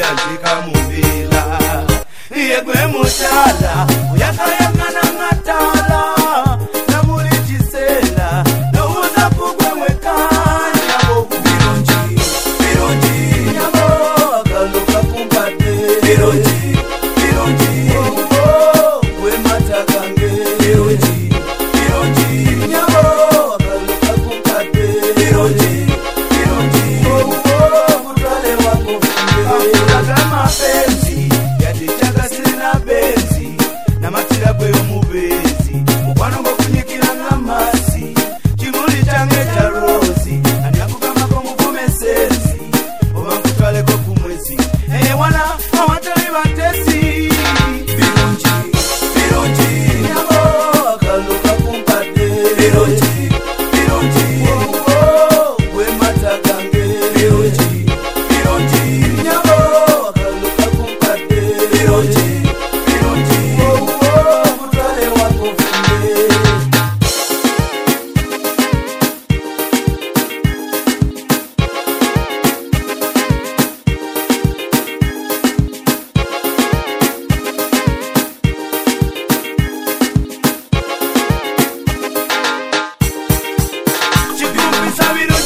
yandika mubila yegwe mutala uyakayakana ngatala namuli chisela nouza kugwe mwekanya birungi birungi nyabo akaluka kumbate birungi birungi gwe matakange birungi birungi nyabo akaluka kumbate birungi birungi kutwale wako akulaga mapenzi yatichakasirina benzi namatira kwe omubezi mukwano ngokunyikira ngamasi kimuli change cha rozi aniakugambako muvumesezi oba nkutwaleko kumwezi wana awatali batesi birungi birungi nyabo akaluka kumpate birungi birungi gwe matakange birungi birungi nyabo akaluka kumpate birungi birungi kutwale wako funde chikumpisa birungi